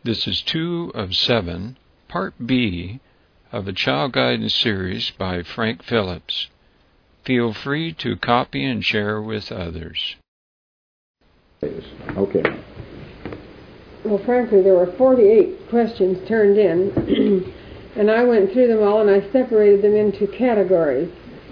This is 2 of 7, Part B of a Child Guidance series by Frank Phillips. Feel free to copy and share with others. Okay. Well, frankly, there were 48 questions turned in, and I went through them all and I separated them into categories.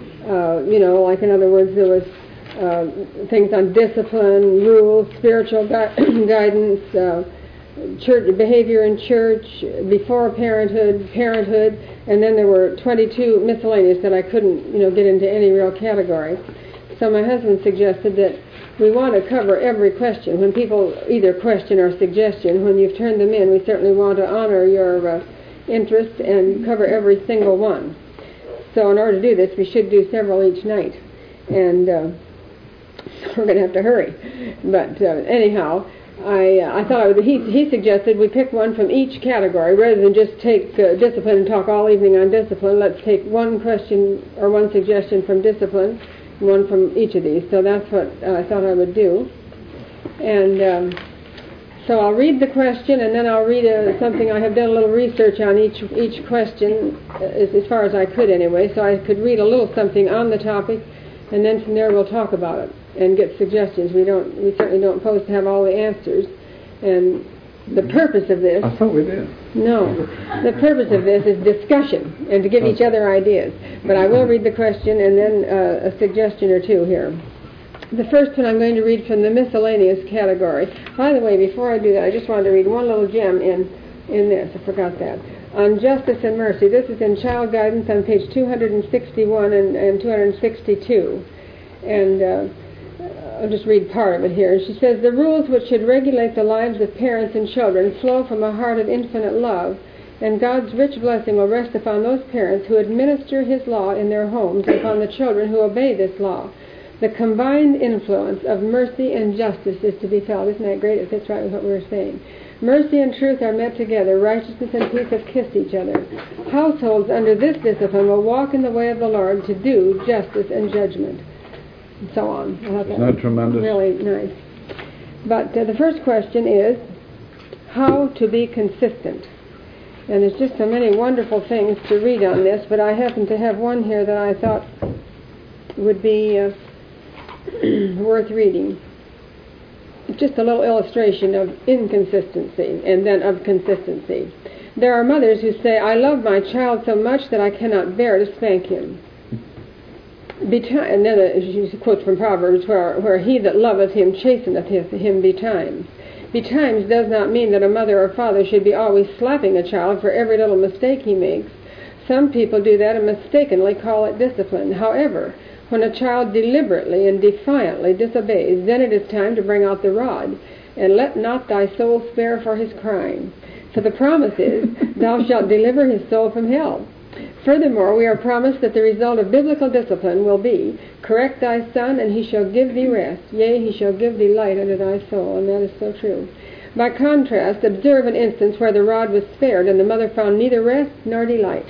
Like in other words, there was things on discipline, rules, spiritual guidance, church behavior in church, before parenthood, and then there were 22 miscellaneous that I couldn't, get into any real category. So my husband suggested that we want to cover every question. When people either question or suggestion, when you've turned them in, we certainly want to honor your interest and cover every single one. So in order to do this, we should do several each night. And so we're going to have to hurry. But anyhow, I thought he suggested we pick one from each category rather than just take discipline and talk all evening on discipline. Let's take one question or one suggestion from discipline, one from each of these. So that's what I thought I would do. And so I'll read the question, and then I'll read something. I have done a little research on each question, as far as I could anyway, so I could read a little something on the topic, and then from there we'll talk about it and get suggestions. We certainly don't pose to have all the answers. And the purpose of this... I thought we did. No. The purpose of this is discussion and to give each other ideas. But I will read the question and then a suggestion or two here. The first one I'm going to read from the miscellaneous category. By the way, before I do that, I just wanted to read one little gem in this. I forgot that. On justice and mercy. This is in Child Guidance on page 261 and 262. And I'll just read part of it here. She says, the rules which should regulate the lives of parents and children flow from a heart of infinite love, and God's rich blessing will rest upon those parents who administer His law in their homes and upon the children who obey this law. The combined influence of mercy and justice is to be felt. Isn't that great? It fits right with what we were saying. Mercy and truth are met together. Righteousness and peace have kissed each other. Households under this discipline will walk in the way of the Lord to do justice and judgment. And so on. Isn't that tremendous? Really nice. But the first question is how to be consistent. And there's just so many wonderful things to read on this, but I happen to have one here that I thought would be worth reading. Just a little illustration of inconsistency and then of consistency. There are mothers who say, I love my child so much that I cannot bear to spank him. And then she quotes from Proverbs, where he that loveth him chasteneth him betimes. Betimes does not mean that a mother or father should be always slapping a child for every little mistake he makes. Some people do that and mistakenly call it discipline. However, when a child deliberately and defiantly disobeys, then it is time to bring out the rod, and let not thy soul spare for his crime. For the promise is, thou shalt deliver his soul from hell. Furthermore, we are promised that the result of biblical discipline will be, correct thy son, and he shall give thee rest. Yea, he shall give thee light unto thy soul. And that is so true. By contrast, observe an instance where the rod was spared, and the mother found neither rest nor delight.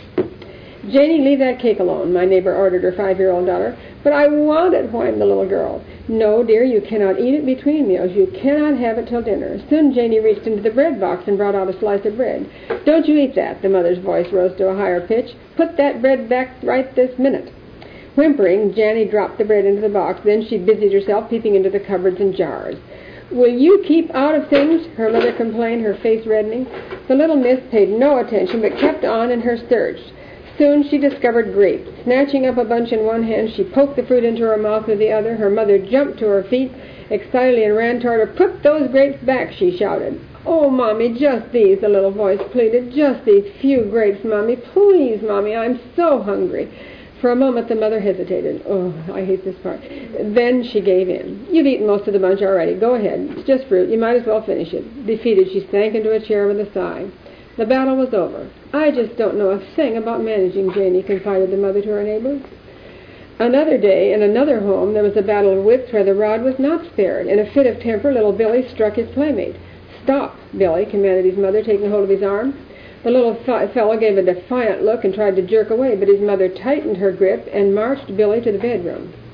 Janie, leave that cake alone, my neighbor ordered her 5-year-old daughter. But I want it, whined the little girl. No, dear, you cannot eat it between meals. You cannot have it till dinner. Soon Janie reached into the bread box and brought out a slice of bread. Don't you eat that, the mother's voice rose to a higher pitch. Put that bread back right this minute. Whimpering, Janie dropped the bread into the box. Then she busied herself peeping into the cupboards and jars. Will you keep out of things? Her mother complained, her face reddening. The little miss paid no attention, but kept on in her search. Soon she discovered grapes. Snatching up a bunch in one hand, she poked the fruit into her mouth with the other. Her mother jumped to her feet excitedly and ran toward her. Put those grapes back, she shouted. Oh, Mommy, just these, the little voice pleaded. Just these few grapes, Mommy. Please, Mommy, I'm so hungry. For a moment the mother hesitated. Oh, I hate this part. Then she gave in. You've eaten most of the bunch already. Go ahead. It's just fruit. You might as well finish it. Defeated, she sank into a chair with a sigh. The battle was over. I just don't know a thing about managing, Janie confided the mother to her neighbors. Another day, in another home, there was a battle of wits where the rod was not spared. In a fit of temper, little Billy struck his playmate. Stop, Billy, commanded his mother, taking hold of his arm. The little fellow gave a defiant look and tried to jerk away, but his mother tightened her grip and marched Billy to the bedroom.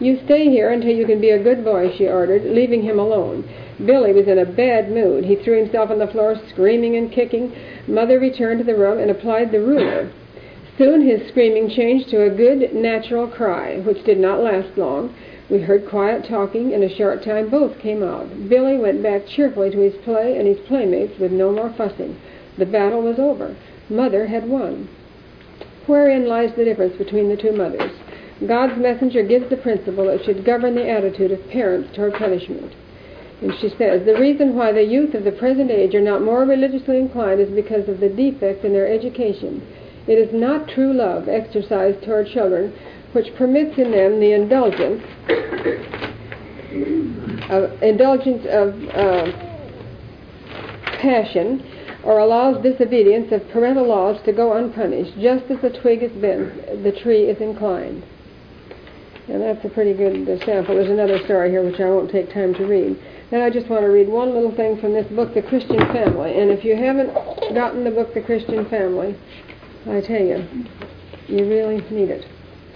"You stay here until you can be a good boy," she ordered, leaving him alone. Billy was in a bad mood. He threw himself on the floor, screaming and kicking. Mother returned to the room and applied the ruler. Soon his screaming changed to a good, natural cry, which did not last long. We heard quiet talking. In a short time both came out. Billy went back cheerfully to his play and his playmates with no more fussing. The battle was over. Mother had won. Wherein lies the difference between the two mothers? God's messenger gives the principle that should govern the attitude of parents toward punishment. And she says, "The reason why the youth of the present age are not more religiously inclined is because of the defect in their education. It is not true love exercised toward children which permits in them the indulgence of passion, or allows disobedience of parental laws to go unpunished. Just as the twig is bent, the tree is inclined." And that's a pretty good sample. There's another story here which I won't take time to read. Then I just want to read one little thing from this book, The Christian Family. And if you haven't gotten the book, The Christian Family, I tell you, you really need it.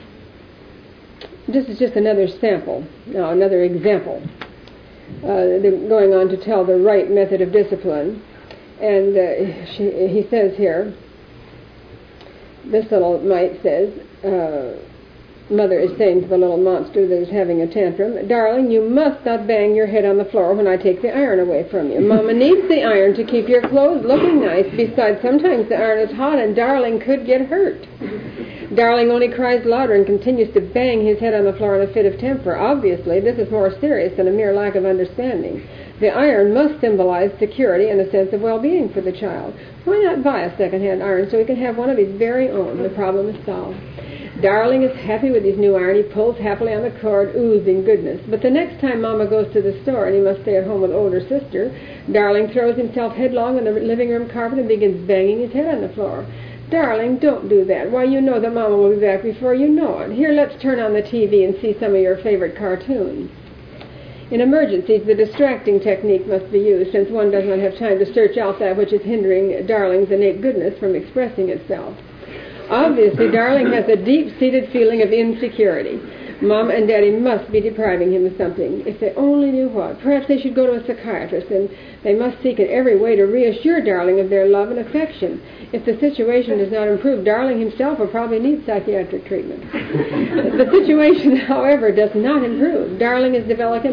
This is just another sample, another example. They're going on to tell the right method of discipline. And he says here, this little mite says, Mother is saying to the little monster that is having a tantrum, "Darling, you must not bang your head on the floor when I take the iron away from you. Mama needs the iron to keep your clothes looking nice. Besides, sometimes the iron is hot and Darling could get hurt." Darling only cries louder and continues to bang his head on the floor in a fit of temper. Obviously, this is more serious than a mere lack of understanding. The iron must symbolize security and a sense of well-being for the child. Why not buy a second-hand iron so he can have one of his very own? The problem is solved. Darling is happy with his new iron. He pulls happily on the cord, oozing goodness. But the next time Mama goes to the store and he must stay at home with older sister, Darling throws himself headlong on the living room carpet and begins banging his head on the floor. "Darling, don't do that. Why, you know that Mama will be back before you know it. Here, let's turn on the TV and see some of your favorite cartoons." In emergencies, the distracting technique must be used, since one does not have time to search out that which is hindering Darling's innate goodness from expressing itself. Obviously, Darling has a deep-seated feeling of insecurity. Mom and Daddy must be depriving him of something. If they only knew what. Perhaps they should go to a psychiatrist, and they must seek in every way to reassure Darling of their love and affection. If the situation does not improve, Darling himself will probably need psychiatric treatment. The situation, however, does not improve. Darling is developing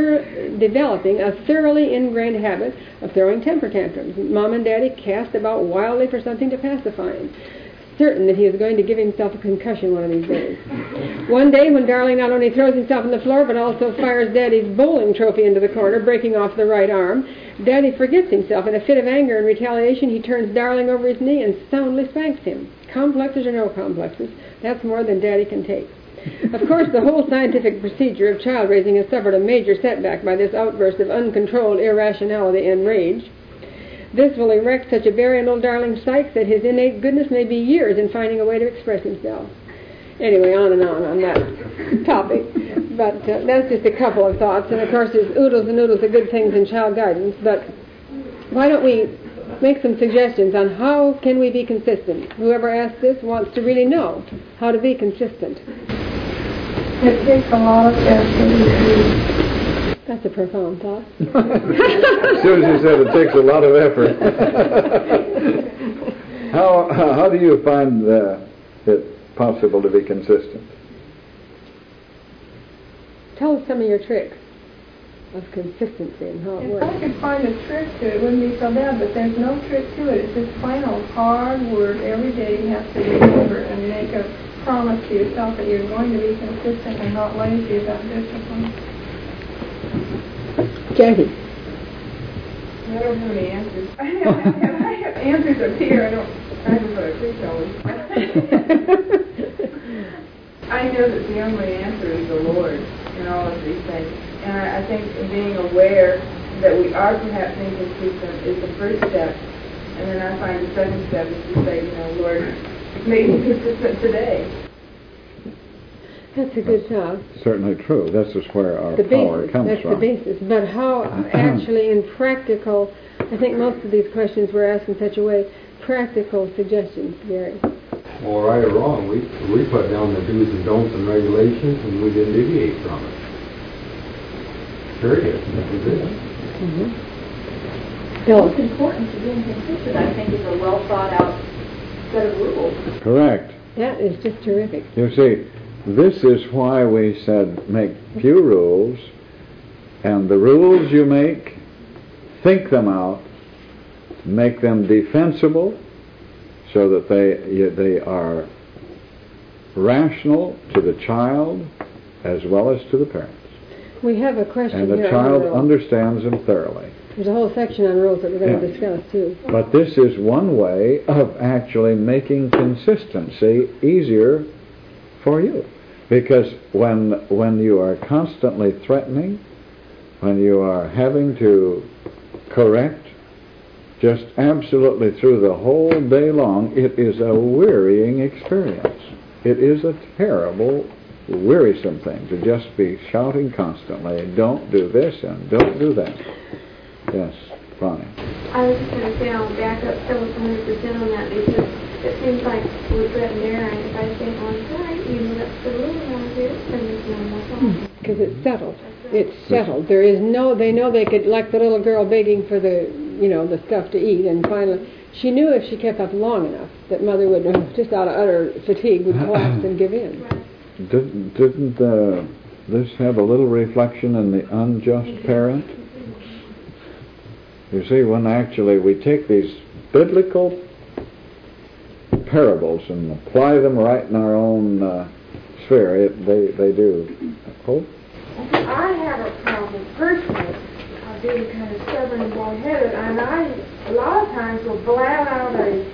a thoroughly ingrained habit of throwing temper tantrums. Mom and Daddy cast about wildly for something to pacify him, certain that he is going to give himself a concussion one of these days. One day, when Darling not only throws himself on the floor, but also fires Daddy's bowling trophy into the corner, breaking off the right arm, Daddy forgets himself. In a fit of anger and retaliation, he turns Darling over his knee and soundly spanks him. Complexes or no complexes, that's more than Daddy can take. Of course, the whole scientific procedure of child raising has suffered a major setback by this outburst of uncontrolled irrationality and rage. This will erect such a barrier in old Darling's psyche that his innate goodness may be years in finding a way to express himself. Anyway, on and on that topic. But that's just a couple of thoughts. And, of course, there's oodles and oodles of good things in child guidance. But why don't we make some suggestions on how can we be consistent? Whoever asked this wants to really know how to be consistent. It takes a lot of effort. That's a profound thought. As soon as you said it takes a lot of effort. How do you find it possible to be consistent? Tell us some of your tricks of consistency and how it works. If I could find a trick to it, it wouldn't be so bad, but there's no trick to it. It's just plain old hard work. Every day you have to remember and make a promise to yourself that you're going to be consistent and not lazy about discipline. Jackie. I don't have any answers. I have answers up here. I have what I preach always. I know that the only answer is the Lord in all of these things. And I think being aware that we are perhaps inconsistent is the first step. And then I find the second step is to say, Lord, make me consistent today. That's a good thought. Certainly true. That's just where our power comes from. That's the basis. But how actually in practical, I think most of these questions were asked in such a way, practical suggestions, Gary. Well, right or wrong, we put down the do's and don'ts and regulations, and we didn't deviate from it. Period. That was it. What's important to being consistent, I think, is a well thought out set of rules. Correct. That is just terrific. You see, this is why we said make few rules, and the rules you make, think them out, make them defensible, so that they are rational to the child as well as to the parents. We have a question And the here child on rules. understands them thoroughly. There's a whole section on rules that we're going to discuss, too. But this is one way of actually making consistency easier for you. Because when you are constantly threatening, when you are having to correct just absolutely through the whole day long, it is a wearying experience. It is a terrible, wearisome thing to just be shouting constantly, don't do this and don't do that. Yes, Ronnie. I was just going to say I'll back up Philip 100% on that, because it seems like with threat and error, and if I think, well, I'm sorry, you know, that's the rule around here, then there's no more problem. Because it's settled. It's settled. There is no, they know they could, like the little girl begging for the, you know, the stuff to eat, and finally, she knew if she kept up long enough that mother would, just out of utter fatigue, would collapse and give in. Didn't this have a little reflection in the unjust parent? You see, when actually we take these biblical parables and apply them right in our own sphere, they do. Hope? I have a problem personally of being kind of stubborn and bull-headed, and I a lot of times will blab out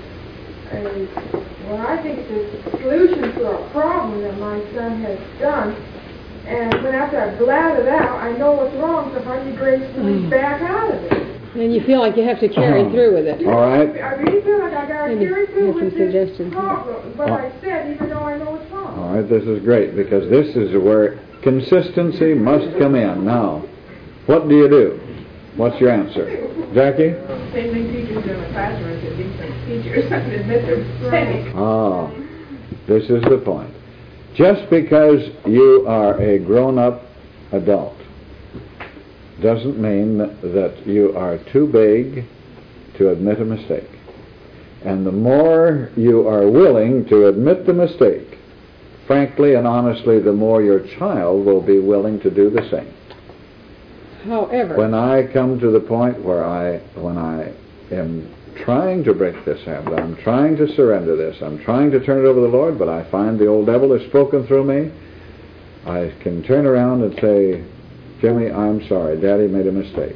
what I think is a solution to a problem that my son has done. And when after I blab it out, I know what's wrong, so how do you gracefully back out of it? And you feel like you have to carry through with it. All right. I really feel like I got to carry through with this suggestions. problem, what I said, even though I know it's wrong. All right, this is great, because this is where consistency must come in. Now, what do you do? What's your answer? Jackie? Same thing teachers do in the classroom as decent teachers admit their mistakes. Ah, this is the point. Just because you are a grown-up adult doesn't mean that you are too big to admit a mistake. And the more you are willing to admit the mistake, frankly and honestly, the more your child will be willing to do the same. However, when I come to the point where when I am trying to break this habit, I'm trying to surrender this, I'm trying to turn it over to the Lord, but I find the old devil has spoken through me, I can turn around and say, Jimmy, I'm sorry, Daddy made a mistake.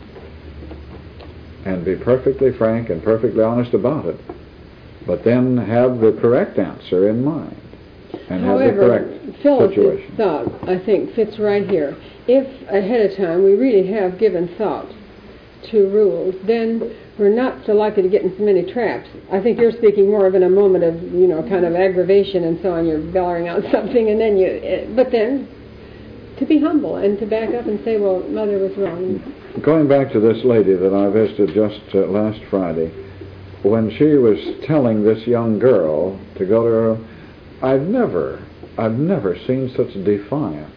And be perfectly frank and perfectly honest about it. But then have the correct answer in mind. And however, have the correct Phyllis's situation. thought, I think, fits right here. If ahead of time we really have given thought to rules, then we're not so likely to get in so many traps. I think you're speaking more of in a moment of, you know, kind of aggravation and so on. You're bellowing out something, and then but then to be humble and to back up and say, well, Mother was wrong. Going back to this lady that I visited just last Friday, when she was telling this young girl to go to her room, I've never seen such defiance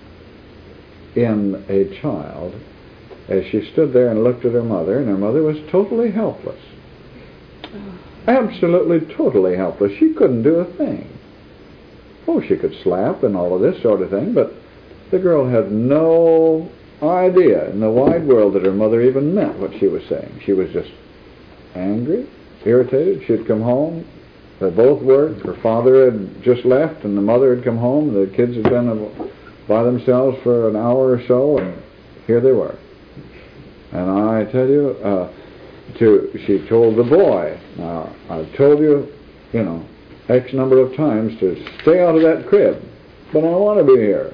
in a child as she stood there and looked at her mother, and her mother was totally helpless. Absolutely, totally helpless. She couldn't do a thing. Oh, she could slap and all of this sort of thing, but the girl had no idea in the wide world that her mother even meant what she was saying. She was just angry, irritated. She'd come home. They both worked. Her father had just left, and the mother had come home. The kids had been by themselves for an hour or so, and here they were. And I tell you, she told the boy, now, I've told you, X number of times to stay out of that crib, but I want to be here.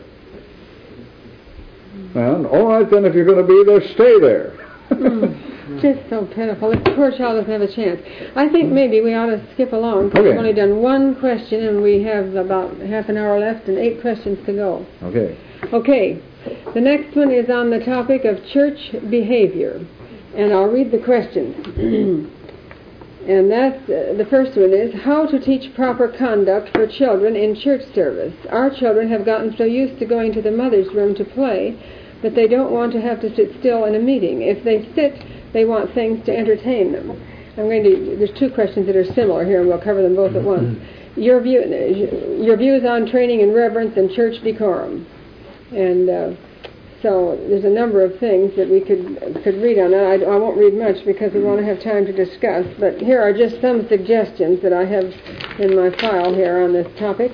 And, all right then, if you're going to be there, stay there. Just so pitiful. This poor child doesn't have a chance. I think maybe we ought to skip along, because we've only done one question, and we have about half an hour left and 8 questions to go. Okay. The next one is on the topic of church behavior, and I'll read the questions. And that's the first one is how to teach proper conduct for children in church service. Our children have gotten so used to going to the mother's room to play that they don't want to have to sit still in a meeting. If they sit, they want things to entertain them. There's two questions that are similar here, and we'll cover them both at once. Your views on training in reverence and church decorum. And so there's a number of things that we could read on that. I won't read much because we want to have time to discuss, but here are just some suggestions that I have in my file here on this topic.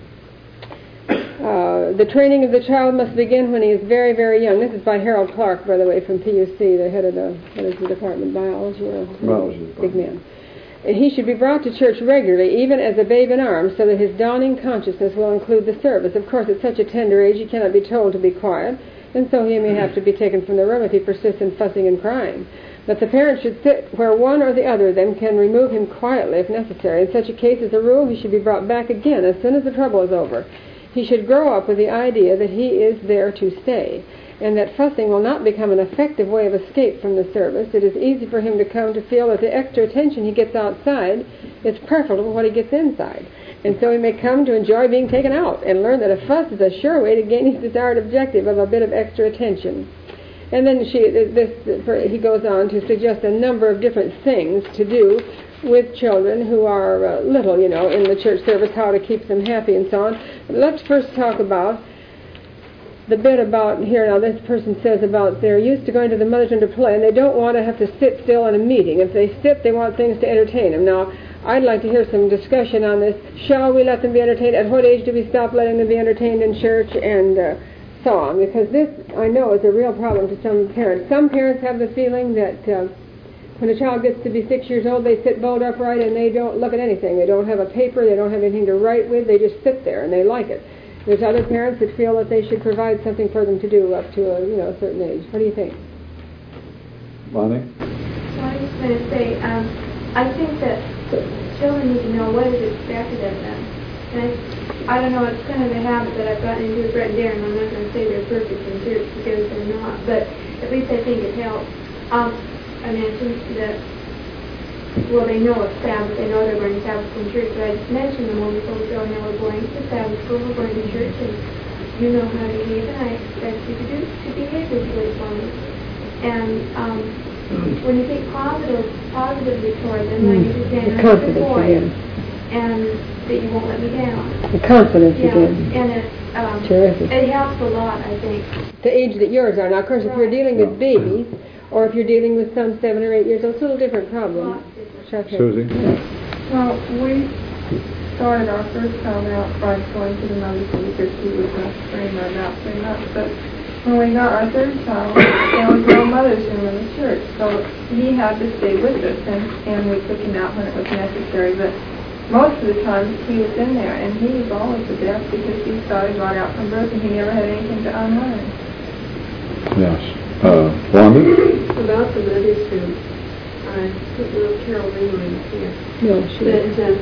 The training of the child must begin when he is very, very young. This is by Harold Clark, by the way, from PUC, the head of the department, biology, big man. He should be brought to church regularly, even as a babe in arms, so that his dawning consciousness will include the service. Of course, at such a tender age, he cannot be told to be quiet, and so he may have to be taken from the room if he persists in fussing and crying. But the parent should sit where one or the other of them can remove him quietly if necessary. In such a case, as a rule, he should be brought back again as soon as the trouble is over. He should grow up with the idea that he is there to stay, and that fussing will not become an effective way of escape from the service. It is easy for him to come to feel that the extra attention he gets outside is preferable to what he gets inside. And so he may come to enjoy being taken out and learn that a fuss is a sure way to gain his desired objective of a bit of extra attention. And then he goes on to suggest a number of different things to do with children who are little, in the church service, how to keep them happy and so on. But let's first talk about the bit about here. Now, this person says about they're used to going to the mother's room to play, and they don't want to have to sit still in a meeting. If they sit, they want things to entertain them. Now, I'd like to hear some discussion on this. Shall we let them be entertained? At what age do we stop letting them be entertained in church? And so on. Because this, I know, is a real problem to some parents. Some parents have the feeling that when a child gets to be 6 years old, they sit bolt upright and they don't look at anything. They don't have a paper. They don't have anything to write with. They just sit there and they like it. There's other parents that feel that they should provide something for them to do up to a certain age. What do you think? Bonnie? Well, I was going to say, I think that children need to know what is expected of them. And I don't know, it's kind of a habit that I've gotten into with Brett and Darren. I'm not going to say they're perfect in church because they're not, but at least I think it helps. I mentioned that, well, they know it's Sabbath. They know they're going to Sabbath in church. So I just mentioned them when we told Joe, we're going to Sabbath school, we're going to church, and you know how to behave, and I expect you to behave this way for me. And when you think positively toward them, like you said, I'm a good boy, and that you won't let me down. The confidence again. And terrific. It helps a lot, I think. The age that yours are. Now, of course, if you're dealing with babies, or if you're dealing with some 7 or 8 years old, it's a little different problem. Susie? Well, we started our first child out by going to the mother's room because she was very much about 3 months. But when we got our third child, there was no mother's room in the church. So he had to stay with us, and we took him out when it was necessary. But most of the time, he was in there, and he was always the best because he started right out from birth, and he never had anything to unlearn. Yes. Wanda? About the mother's room, I put little Carol Ringling here. No, she But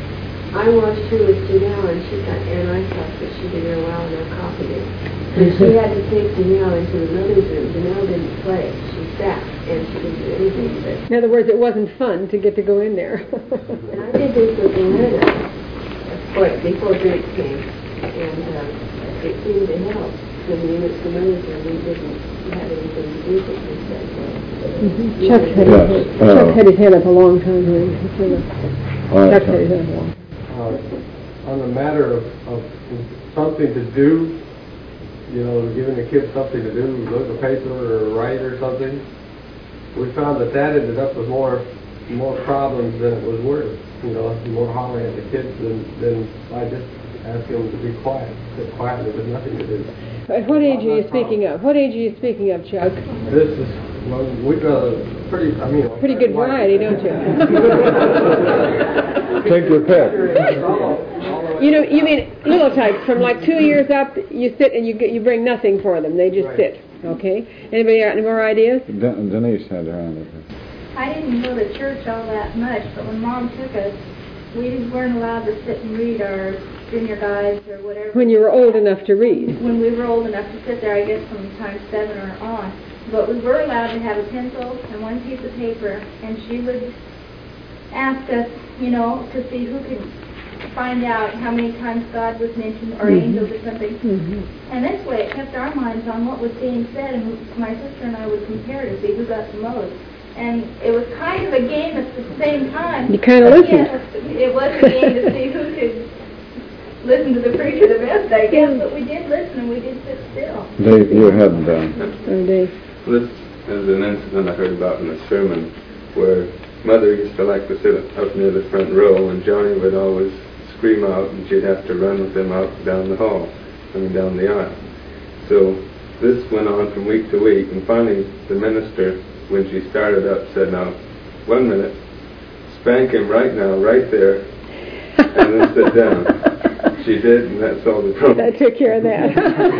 I watched her with Janelle, and I thought that she did real well, and I copied it. But she had to take Janelle into the mother's room. Janelle didn't play. She sat, and she didn't do anything. But in other words, it wasn't fun to get to go in there. and I did this with Loretta, before Drake came, and it seemed to help. When we went to the mother's room, we didn't have anything to do with this that way. Chuck had his hand up a long time here. Chuck had his hand up a long time. On the matter of something to do, giving the kids something to do, look at a paper or write or something, we found that ended up with more problems than it was worth. More hollering at the kids than by just asking them to be quiet. Sit quiet, there's nothing to do. At what age are you speaking of? What age are you speaking of, Chuck? This is, well, we've got a pretty good variety, don't you? Take your pick. You mean little types from like 2 years up, you sit and you bring nothing for them. They just sit. Okay. Anybody got any more ideas? Denise had her hand up. I didn't go to church all that much, but when Mom took us, we weren't allowed to sit and read our junior guides or whatever. When you were old enough to read. When we were old enough to sit there, I guess from time 7 or on. But we were allowed to have a pencil and one piece of paper, and she would asked us, to see who could find out how many times God was mentioned or angels or something. And this way it kept our minds on what was being said, and my sister and I would compare to see who got the most. And it was kind of a game at the same time. You kind of listened. It was a game to see who could listen to the preacher the best, I guess, but we did listen and we did sit still. Dave, you hadn't done. Dave. This is an incident I heard about in a sermon where Mother used to like to sit up near the front row, and Johnny would always scream out, and she'd have to run with him out down the hall, down the aisle. So this went on from week to week, and finally the minister, when she started up, said, "Now, 1 minute, spank him right now, right there, and then sit down." She did, and that solved the problem. That took care of that.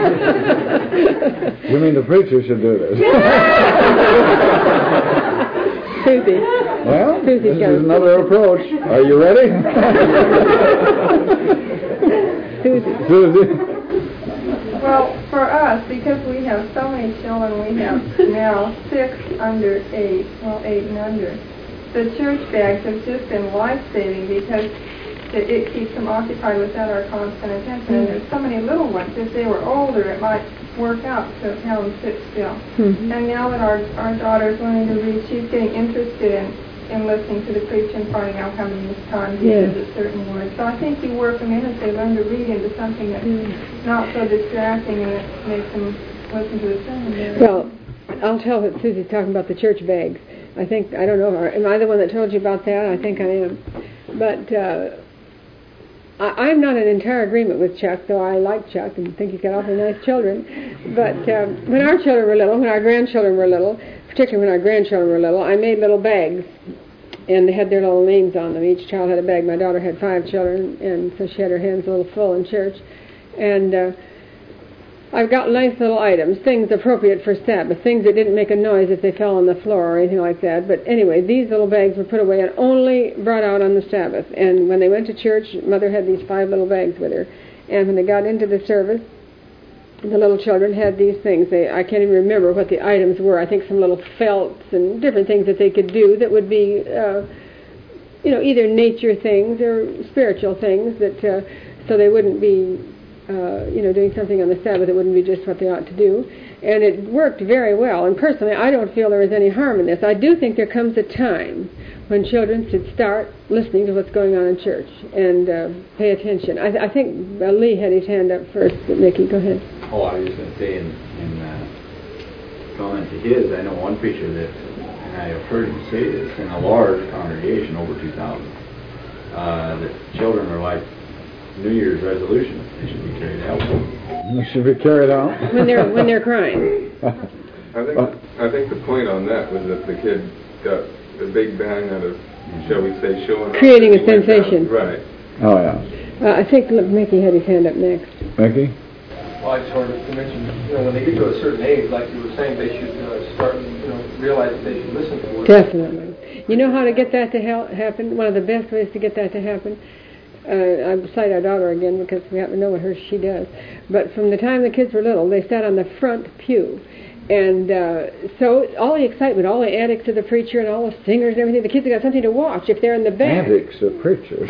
You mean the preacher should do this? Susie. Well, this is another approach. Are you ready? Susie. Well, for us, because we have so many children, we have now 6 under 8, 8 and under. The church bags have just been life-saving because it keeps them occupied without our constant attention. And there's so many little ones. If they were older, it might work out to have them sit still. And now that our daughter's learning to read, she's getting interested in listening to the preacher and finding out how many times he says a certain word. So I think you work them in as they learn to read into something that's not so distracting and that makes them listen to the sermon. Well, I'll tell what Susie's talking about the church bags. I don't know, am I the one that told you about that? I think I am. But I'm not in entire agreement with Chuck, though I like Chuck and think he's got awfully nice children. But when our children were little, when our grandchildren were little, particularly when our grandchildren were little, I made little bags, and they had their little names on them. Each child had a bag. My daughter had 5 children, and so she had her hands a little full in church. And I've got nice little items, things appropriate for Sabbath, things that didn't make a noise if they fell on the floor or anything like that. But anyway, these little bags were put away and only brought out on the Sabbath. And when they went to church, Mother had these 5 little bags with her. And when they got into the service, the little children had these things. I can't even remember what the items were. I think some little felts and different things that they could do that would be, either nature things or spiritual things that so they wouldn't be doing something on the Sabbath, it wouldn't be just what they ought to do. And it worked very well. And personally, I don't feel there is any harm in this. I do think there comes a time when children should start listening to what's going on in church and pay attention. I think Lee had his hand up first. But Mickey, go ahead. Oh, I was just going to say, in comment to his, I know one preacher that, and I have heard him say this, in a large congregation, over 2,000, that children are like New Year's resolutions. They should be carried out. They should be carried out? When they're crying. I think the point on that was that the kid got a big bang out of, shall we say, showing creating a sensation. Right. Oh, yeah. I think Mickey had his hand up next. Mickey? Well, I just wanted to mention, when they get to a certain age, like you were saying, they should start, realize that they should listen to what. Definitely. You know how to get that to happen? One of the best ways to get that to happen? I cite our daughter again because we happen to know what she does. But from the time the kids were little, they sat on the front pew. And so all the excitement, all the antics of the preacher and all the singers and everything, the kids have got something to watch if they're in the back. Antics of preachers.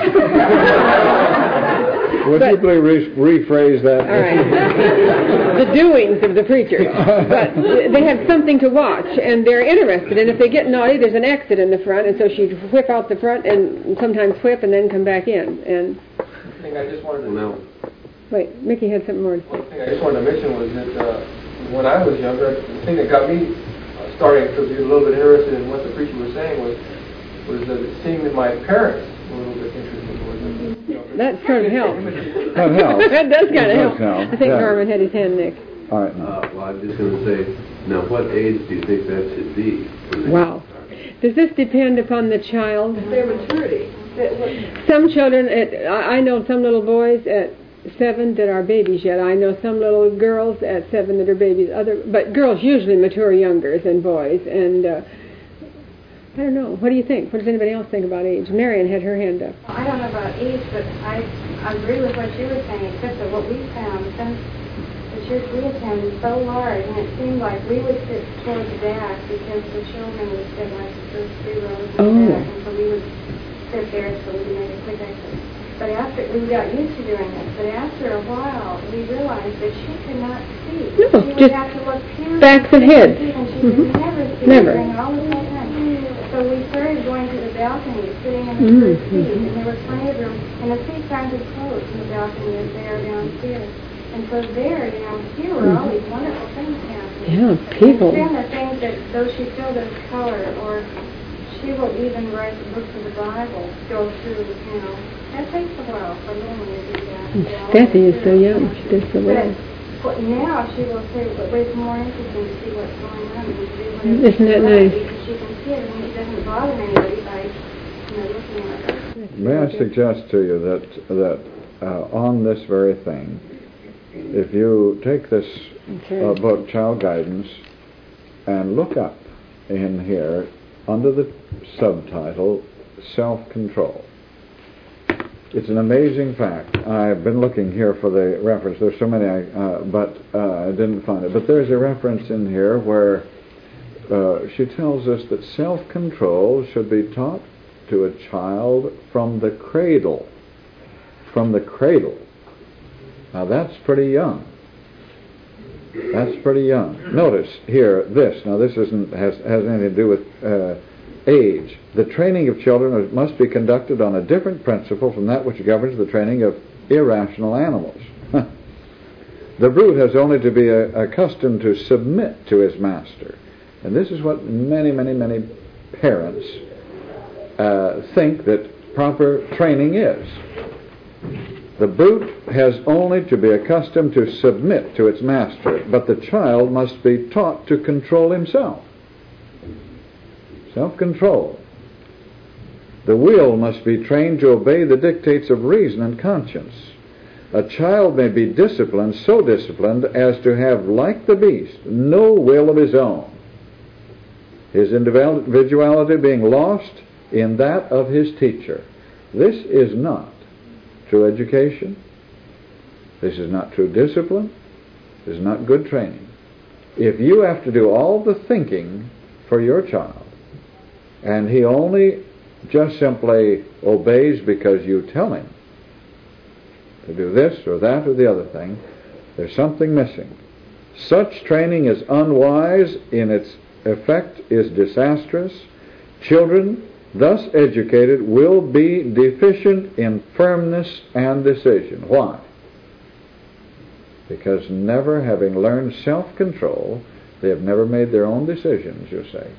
Would you please rephrase that? All right. The doings of the preacher. But they have something to watch, and they're interested. And if they get naughty, there's an exit in the front, and so she'd whip out the front and sometimes whip and then come back in. And One thing I just wanted to wait, Mickey had something more. One thing I just wanted to mention was that when I was younger, the thing that got me starting to be a little bit interested in what the preacher was saying was that seeing that my parents were a little bit interested in what that sort of helps. That helps. That does kind of help. help. I think Norman had his hand next. All right. Well, I'm just going to say, now what age do you think that should be? Wow. Does this depend upon the child? Their maturity. Some children, I know some little boys at 7 that are babies yet. I know some little girls at 7 that are babies. But girls usually mature younger than boys. And I don't know. What do you think? What does anybody else think about age? Marion had her hand up. I don't know about age, but I agree with what you were saying, except that what we found, since the church we attend is so large, and it seemed like we would sit toward the back because the children would sit like the first 3 rows in the back, and so we would sit there so we made a quick exit. But after we got used to doing this, but after a while we realized that she could not see. No, she would just have to look pure backs and heads. And she would never see Never. during all of that time. So we started going to the balcony, sitting in the first seat, and there was plenty of room, and the seats aren't as close in the balcony as they are downstairs. And so there, here were all these wonderful things happening. Yeah, people. And then the things that, though she still does color, or she will even write the books of the Bible, go through, that takes a while for Lily to do that. Steffi is so young. She does so well. But now she will say, but it's more interesting to see what's going on and to do whatever. Isn't that nice? Because she can see it and it doesn't bother anybody by looking at it. May I suggest to you that on this very thing, if you take this book, Child Guidance, and look up in here under the subtitle, Self-Control. It's an amazing fact. I've been looking here for the reference. There's so many, but I didn't find it. But there's a reference in here where she tells us that self-control should be taught to a child from the cradle. From the cradle. Now that's pretty young. That's pretty young. Notice here this. Now this has anything to do with age. The training of children must be conducted on a different principle from that which governs the training of irrational animals. The brute has only to be accustomed to submit to his master. And this is what many, many, many parents think that proper training is. The brute has only to be accustomed to submit to its master, but the child must be taught to control himself. Self-control. The will must be trained to obey the dictates of reason and conscience. A child may be disciplined, so disciplined as to have, like the beast, no will of his own, his individuality being lost in that of his teacher. This is not true education. This is not true discipline. This is not good training. If you have to do all the thinking for your child, and he only just simply obeys because you tell him to do this or that or the other thing, there's something missing. Such training is unwise, in its effect is disastrous. Children thus educated will be deficient in firmness and decision. Why? Because never having learned self-control, they have never made their own decisions, you say,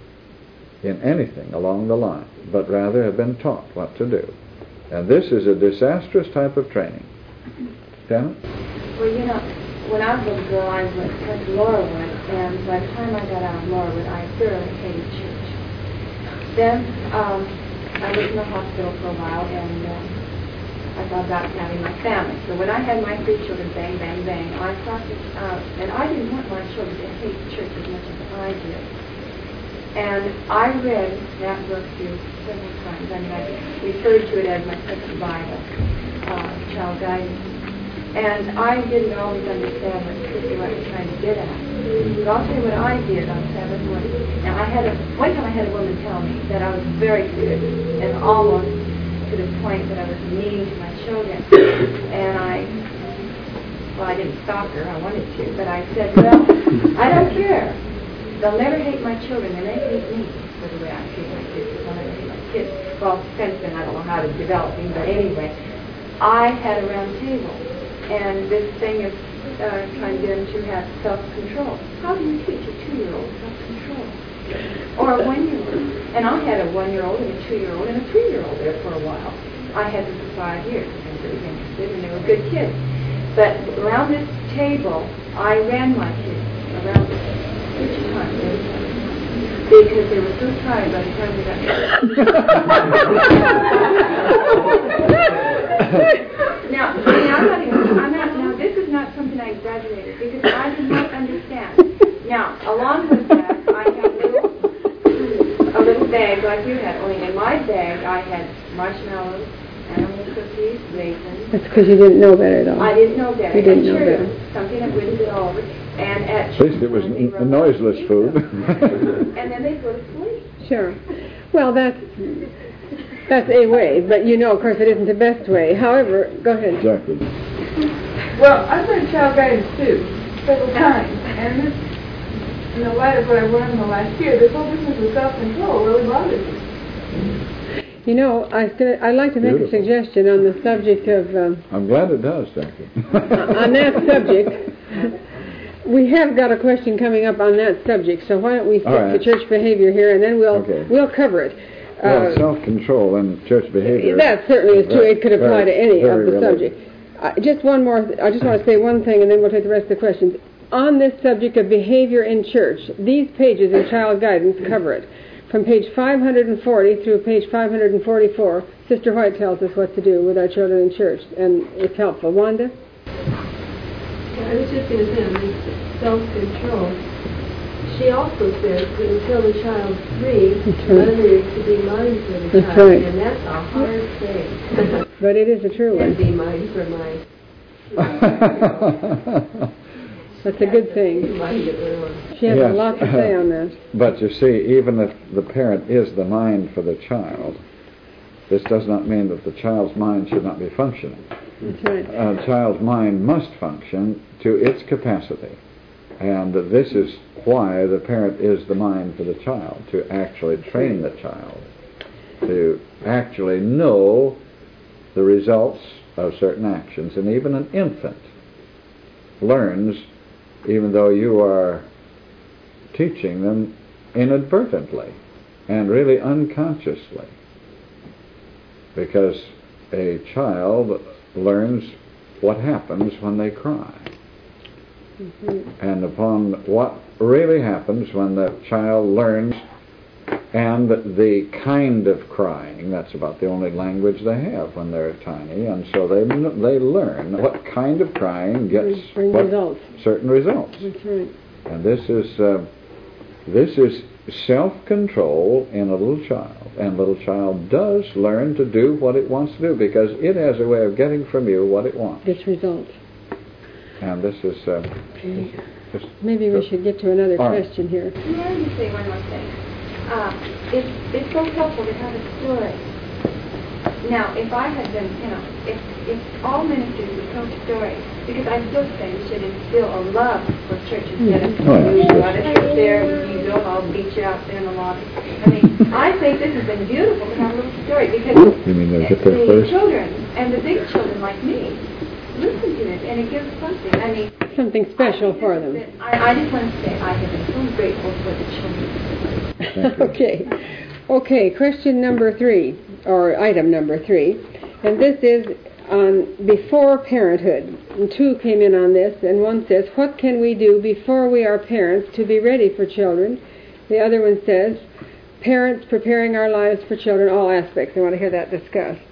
in anything along the line, but rather have been taught what to do. And this is a disastrous type of training. Janet? Well, when I was a little girl, I went to Laurelwood, and by the time I got out of Laurelwood, I thoroughly hated church. Then I was in the hospital for a while, and I thought about having my family. So when I had my 3 children, bang, bang, bang, I thought that, and I didn't want my children to hate church as much as I did. And I read that book through several times. I mean, I referred to it as my second Bible, Child Guidance. And I didn't always understand what Christy was trying to get at. But I'll tell you what I did on Sabbath morning. Now, one time I had a woman tell me that I was very good, and almost to the point that I was mean to my children. And I didn't stop her. I wanted to. But I said, well, I don't care. They'll never hate my children, and they hate me for the way I treat my kids. They'll never hate my kids. Well, since then, I don't know how to develop them, but anyway, I had a round table, and this thing is trying to get them to have self-control. How do you teach a 2-year-old self-control? Or a 1-year-old? And I had a 1-year-old and a 2-year-old and a 3-year-old there for a while. I had them for 5 years. I was very interested, and they were good kids. But around this table, I ran my kids around each time, because they were so tired by the time we got Now, this is not something I exaggerated, because I did not understand. Now, along with that, I had a little bag like you had, only in my bag I had marshmallows, animal cookies, raisins. That's because you didn't know better, though. I didn't know better. You didn't know better. Something that wouldn't get over. And at least it was noiseless food. And then they go to sleep. Sure. Well, that's That's a way, but of course, it isn't the best way. However, go ahead. Exactly. Well, I've read child guidance too, several times, and this, in the light of what I learned in the last year, this whole business of self-control really bothers me. I'd like to make a suggestion on the subject of... I'm glad it does, Jackie. On that subject, we have got a question coming up on that subject, so why don't we stick to church behavior here, and then we'll cover it. Well, self-control and church behavior... That certainly is true. It could apply to any of the subject. Just one more... I just want to say one thing, and then we'll take the rest of the questions. On this subject of behavior in church, these pages in Child Guidance cover it. From page 540 through page 544, Sister White tells us what to do with our children in church, and it's helpful. Wanda? I was just going to say, on self-control, she also says that until the child's 3, the mother is to be mindful of the child, right. And that's a hard thing. But it is a true one. And be mindful of my... That's a good thing. She has a lot to say on that. But you see, even if the parent is the mind for the child, this does not mean that the child's mind should not be functioning. That's right. A child's mind must function to its capacity. And this is why the parent is the mind for the child, to actually train the child, to actually know the results of certain actions. And even an infant learns even though you are teaching them inadvertently and really unconsciously. Because a child learns what happens when they cry. Mm-hmm. And upon what really happens when the child learns, and the kind of crying, that's about the only language they have when they're tiny, and so they learn what kind of crying gets certain results. That's right. And this is self-control in a little child, and little child does learn to do what it wants to do because it has a way of getting from you what it wants. Gets results. And this is... Maybe we should get to another question here. May I just say one more thing? It's so helpful to have a story. Now, if I had been, if all ministers would tell stories, because I still say we should instill a love for church instead of you go out of church there, you don't, I'll beat you out there in the lobby. I mean, I think this has been beautiful to have a little story because the children and the big children like me listen to it, and it gives something. I mean, something special for them. I just want to say I have been so grateful for the children. Okay, question number 3, or item number 3, and this is on before parenthood. And 2 came in on this, and one says, what can we do before we are parents to be ready for children? The other one says, parents preparing our lives for children, all aspects. I want to hear that discussed.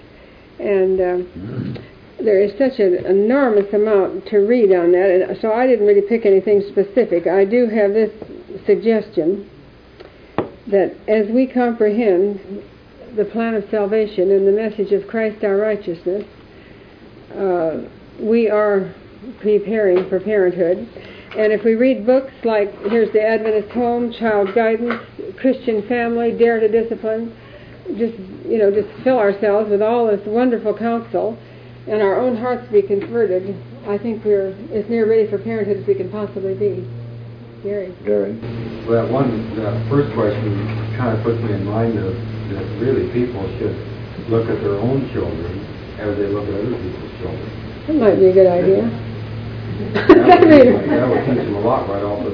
And there is such an enormous amount to read on that, and so I didn't really pick anything specific. I do have this suggestion that as we comprehend the plan of salvation and the message of Christ our righteousness, we are preparing for parenthood. And if we read books like, here's the Adventist Home, Child Guidance, Christian Family, Dare to Discipline, just fill ourselves with all this wonderful counsel, and our own hearts be converted, I think we're as near ready for parenthood as we can possibly be. Gary. Well, that first question kind of puts me in mind of that really people should look at their own children as they look at other people's children. That might be a good idea. That would teach them a lot right off the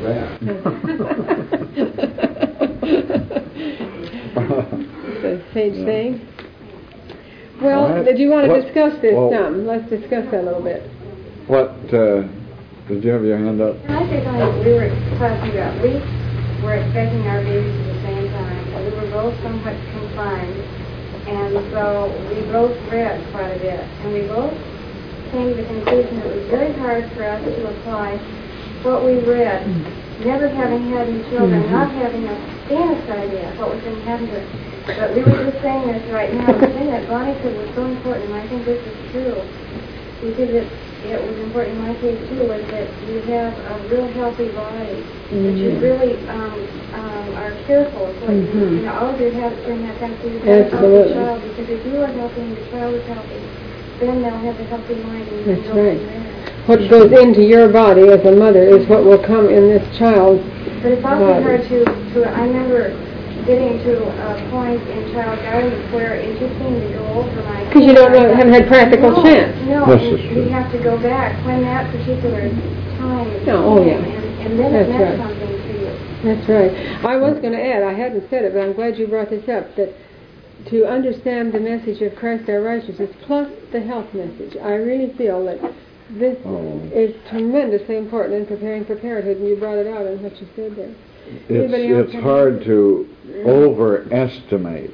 bat. The sage saying. Well, do you want to discuss this some? Let's discuss that a little bit. Did you have your hand up? I think we were talking about we were expecting our babies at the same time, and we were both somewhat confined, and so we both read quite a bit, and we both came to the conclusion that it was very hard for us to apply what we read, never having had any children, not having a faintest idea of what was going to happen to us. But we were just saying this right now. The thing that Bonnie said was so important, and I think this is true, because it was important in my case too, was that you have a real healthy body, that you really are careful of what you know, all of your habits during that time, so you have a healthy child, because if you are healthy and your child is healthy, then they'll have a healthy mind and you can go from there. What goes into your body as a mother is what will come in this child's But it's also hard to I remember getting to a point in child guidance where it just seemed to go over my head. Because you haven't had practical chance. No, you have to go back when that particular time is and then it meant something to you. That's right. I was going to add, I hadn't said it, but I'm glad you brought this up, that to understand the message of Christ our righteousness plus the health message, I really feel that this is tremendously important in preparing for parenthood, and you brought it out in what you said there. It's hard to overestimate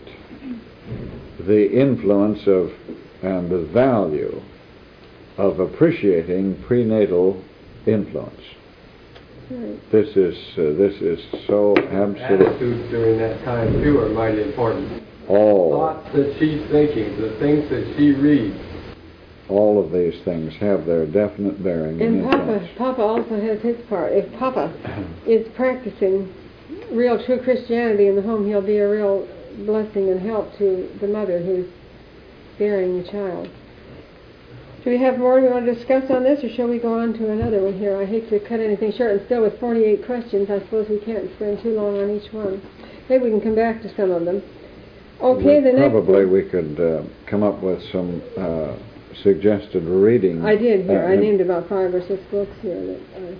the influence of and the value of appreciating prenatal influence. Right. This is so absolute. Attitudes during that time too are mighty important. Thoughts that she's thinking, the things that she reads. All of these things have their definite bearing. And Papa also has his part. If Papa is practicing real true Christianity in the home, he'll be a real blessing and help to the mother who's bearing the child. Do we have more we want to discuss on this, or shall we go on to another one here? I hate to cut anything short, and still with 48 questions, I suppose we can't spend too long on each one. Maybe we can come back to some of them. Okay, the next probably we could come up with some suggested reading. I did here. I named about 5 or 6 books here that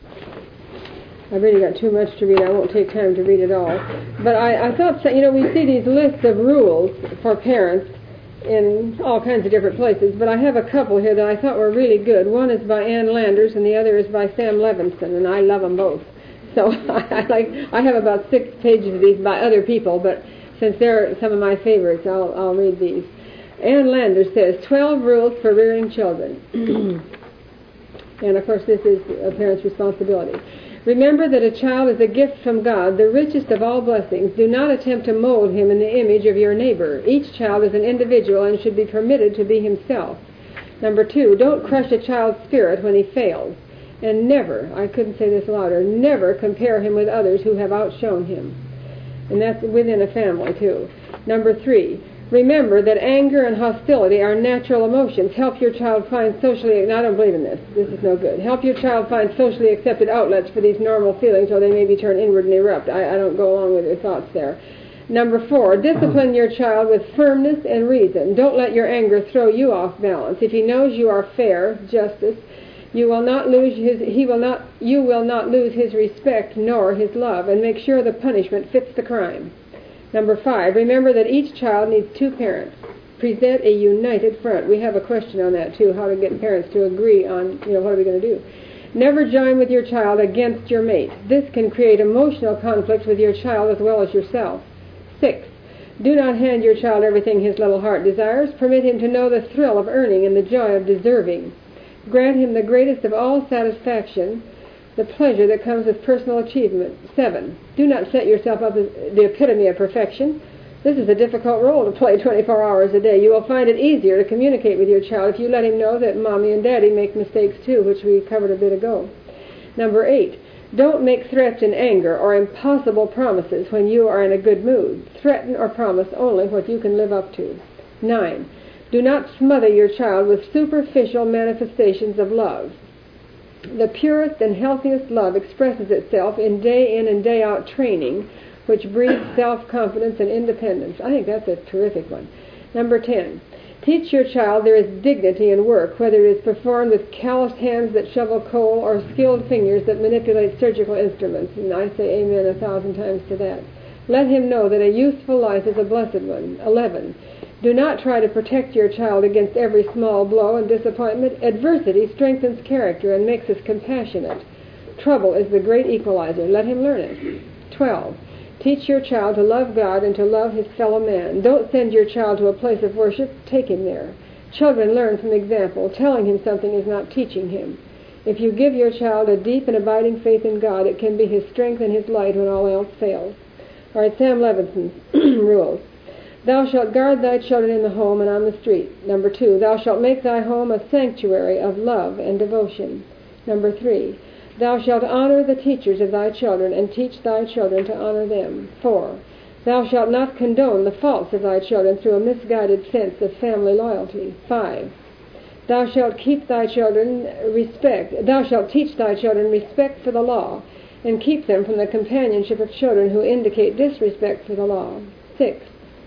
I've really got too much to read. I won't take time to read it all. But I thought, we see these lists of rules for parents in all kinds of different places, but I have a couple here that I thought were really good. One is by Ann Landers, and the other is by Sam Levinson, and I love them both. So I have about 6 pages of these by other people, but since they're some of my favorites, I'll read these. Ann Landers says, 12 rules for rearing children. And of course this is a parent's responsibility. Remember that a child is a gift from God, the richest of all blessings. Do not attempt to mold him in the image of your neighbor. Each child is an individual and should be permitted to be himself. Number 2, don't crush a child's spirit when he fails. And never, I couldn't say this louder, never compare him with others who have outshone him. And that's within a family too. Number 3, remember that anger and hostility are natural emotions. Help your child find socially, and I don't believe in this. This is no good. Help your child find socially accepted outlets for these normal feelings, or they maybe turn inward and erupt. I don't go along with your thoughts there. Number 4, discipline your child with firmness and reason. Don't let your anger throw you off balance. If he knows you are fair, justice, you will not lose his respect nor his love, and make sure the punishment fits the crime. Number 5, remember that each child needs 2 parents. Present a united front. We have a question on that too, how to get parents to agree on, what are we going to do. Never join with your child against your mate. This can create emotional conflict with your child as well as yourself. 6, do not hand your child everything his little heart desires. Permit him to know the thrill of earning and the joy of deserving. Grant him the greatest of all satisfaction, the pleasure that comes with personal achievement. 7, do not set yourself up as the epitome of perfection. This is a difficult role to play 24 hours a day. You will find it easier to communicate with your child if you let him know that Mommy and Daddy make mistakes too, which we covered a bit ago. Number 8, don't make threats in anger or impossible promises when you are in a good mood. Threaten or promise only what you can live up to. 9, do not smother your child with superficial manifestations of love. The purest and healthiest love expresses itself in and day out training, which breeds self-confidence and independence. I think that's a terrific one. Number 10, teach your child there is dignity in work, whether it is performed with calloused hands that shovel coal or skilled fingers that manipulate surgical instruments. And I say amen 1,000 times to that. Let him know that a useful life is a blessed one. 11, do not try to protect your child against every small blow and disappointment. Adversity strengthens character and makes us compassionate. Trouble is the great equalizer. Let him learn it. 12, teach your child to love God and to love his fellow man. Don't send your child to a place of worship. Take him there. Children learn from example. Telling him something is not teaching him. If you give your child a deep and abiding faith in God, it can be his strength and his light when all else fails. All right, Sam Levinson's rules. Thou shalt guard thy children in the home and on the street. Number 2, thou shalt make thy home a sanctuary of love and devotion. Number 3, thou shalt honor the teachers of thy children and teach thy children to honor them. 4, thou shalt not condone the faults of thy children through a misguided sense of family loyalty. 5, thou shalt teach thy children respect for the law and keep them from the companionship of children who indicate disrespect for the law. 6,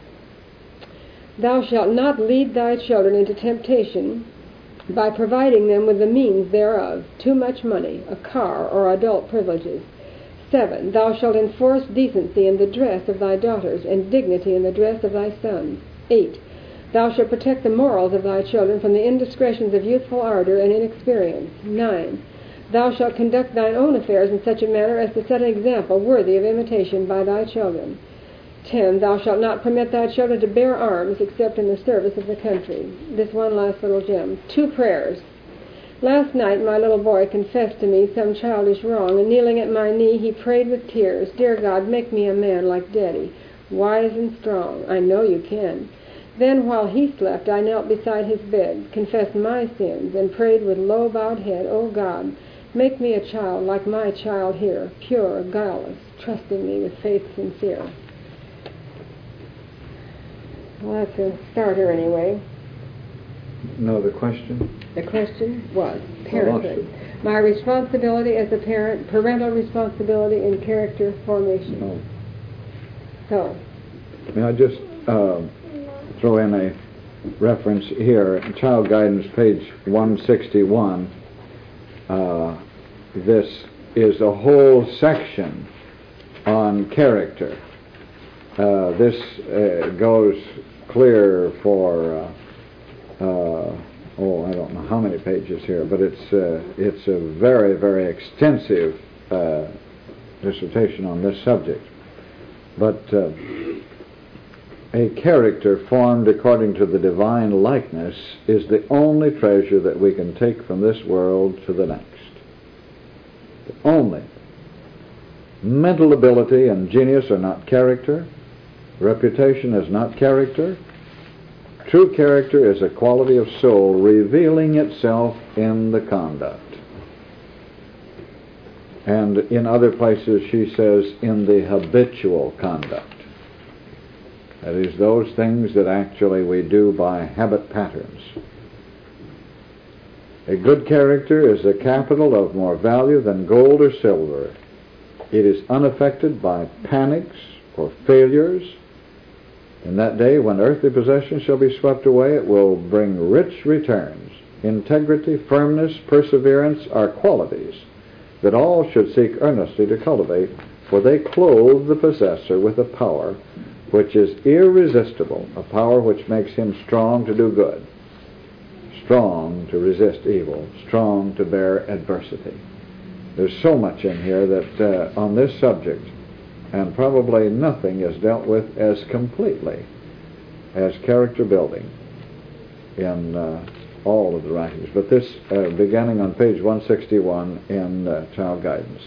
thou shalt not lead thy children into temptation by providing them with the means thereof, too much money, a car, or adult privileges. 7, thou shalt enforce decency in the dress of thy daughters and dignity in the dress of thy sons. 8, thou shalt protect the morals of thy children from the indiscretions of youthful ardor and inexperience. 9, thou shalt conduct thine own affairs in such a manner as to set an example worthy of imitation by thy children. 10, thou shalt not permit thy children to bear arms except in the service of the country. This one last little gem. 2 prayers. Last night my little boy confessed to me some childish wrong, and kneeling at my knee he prayed with tears, Dear God, make me a man like Daddy, wise and strong. I know you can. Then while he slept, I knelt beside his bed, confessed my sins, and prayed with low bowed head, O God, make me a child like my child here, pure, guileless, trusting me with faith sincere. Well, that's a starter anyway. No, the question? The question was parenthood. My responsibility as a parent, parental responsibility in character formation. No. So. May I just throw in a reference here, Child Guidance, page 161. This is a whole section on character. This goes clear for I don't know how many pages here, but it's a very, very extensive dissertation on this subject. But a character formed according to the divine likeness is the only treasure that we can take from this world to the next. The only. Mental ability and genius are not character. Reputation is not character. True character is a quality of soul revealing itself in the conduct. And in other places she says in the habitual conduct. That is, those things that actually we do by habit patterns. A good character is a capital of more value than gold or silver. It is unaffected by panics or failures. In that day when earthly possessions shall be swept away, it will bring rich returns. Integrity, firmness, perseverance are qualities that all should seek earnestly to cultivate, for they clothe the possessor with a power which is irresistible, a power which makes him strong to do good, strong to resist evil, strong to bear adversity. There's so much in here that on this subject, and probably nothing is dealt with as completely as character building in all of the writings. But this, beginning on page 161 in Child Guidance.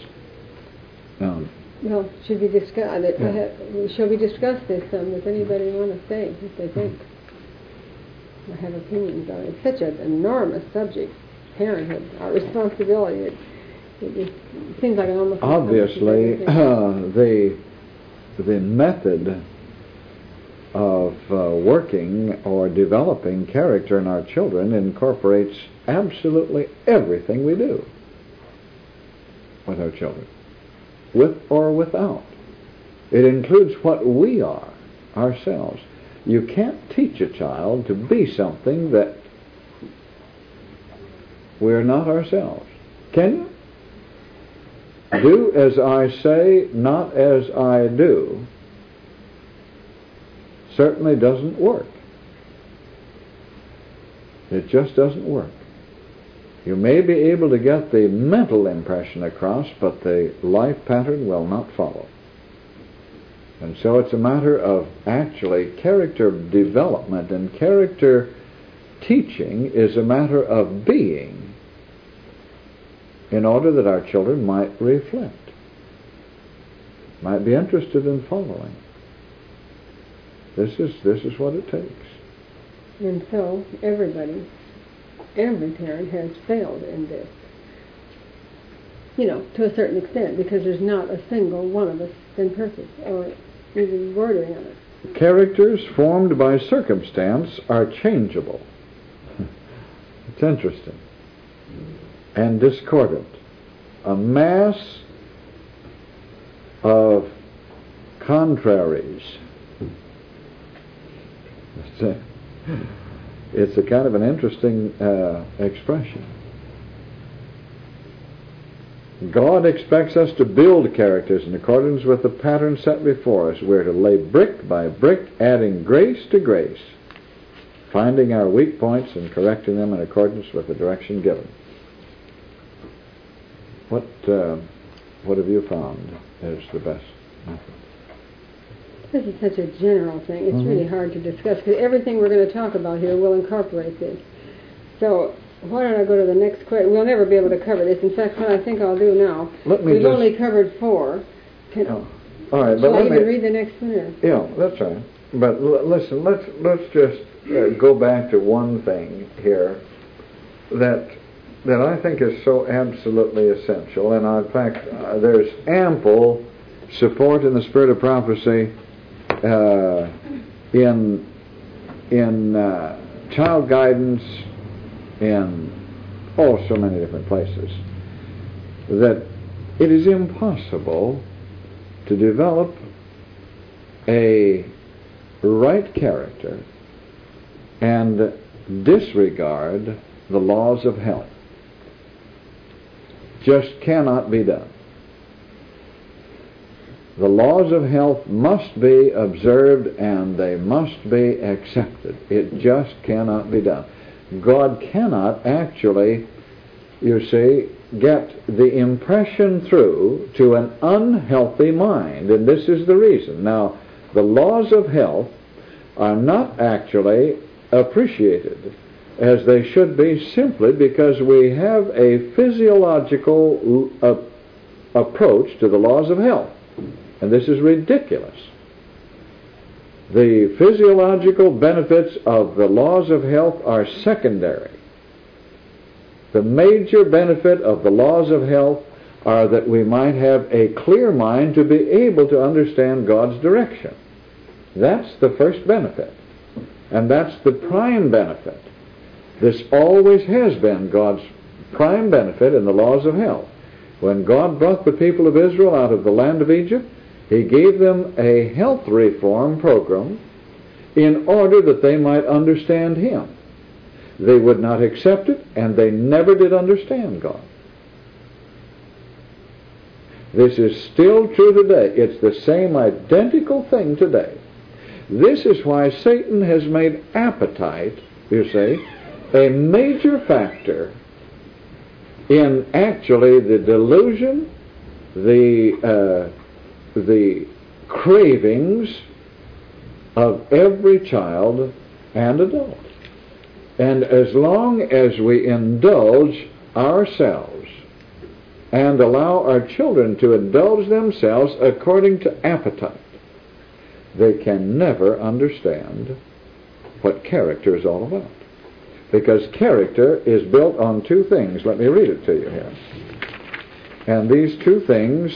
Well, shall we discuss this some? Does anybody want to say what they think or have opinions on it? It's such an enormous subject, parenthood, our responsibility. It seems like an almost obviously the method of working or developing character in our children incorporates absolutely everything we do with our children, with or without. It includes what we are ourselves. You can't teach a child to be something that we're not ourselves. Can you? Do as I say, not as I do, certainly doesn't work. It just doesn't work. You may be able to get the mental impression across, but the life pattern will not follow. And so it's a matter of actually character development, and character teaching is a matter of being, in order that our children might reflect, might be interested in following. This is what it takes. And so, every parent has failed in this. To a certain extent, because there's not a single one of us been perfect, or even bordering on it. Characters formed by circumstance are changeable. It's interesting. And discordant. A mass of contraries. It's a kind of an interesting expression. God expects us to build characters in accordance with the pattern set before us. We're to lay brick by brick, adding grace to grace, finding our weak points and correcting them in accordance with the direction given. What have you found is the best method? This is such a general thing. It's really hard to discuss, because everything we're going to talk about here will incorporate this. So why don't I go to the next question? We'll never be able to cover this. In fact, what I think I'll do now, we've only covered 4. All right, but shall I even read the next one? Or? Yeah, that's right. But listen, let's just go back to one thing here that I think is so absolutely essential, and in fact, there's ample support in the spirit of prophecy in child guidance in so many different places, that it is impossible to develop a right character and disregard the laws of health. Just cannot be done. The laws of health must be observed and they must be accepted. It just cannot be done. God cannot actually, get the impression through to an unhealthy mind, and this is the reason. Now, the laws of health are not actually appreciated as they should be, simply because we have a physiological approach to the laws of health. And this is ridiculous. The physiological benefits of the laws of health are secondary. The major benefit of the laws of health are that we might have a clear mind to be able to understand God's direction. That's the first benefit. And that's the prime benefit. This always has been God's prime benefit in the laws of health. When God brought the people of Israel out of the land of Egypt, He gave them a health reform program in order that they might understand Him. They would not accept it, and they never did understand God. This is still true today. It's the same identical thing today. This is why Satan has made appetite, a major factor in actually the delusion, the cravings of every child and adult. And as long as we indulge ourselves and allow our children to indulge themselves according to appetite, they can never understand what character is all about. Because character is built on 2 things. Let me read it to you here. And these 2 things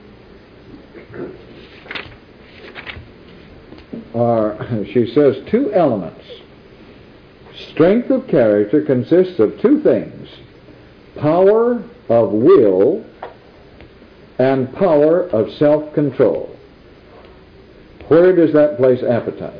are, she says, 2 elements. Strength of character consists of 2 things: power of will and power of self-control. Where does that place appetite?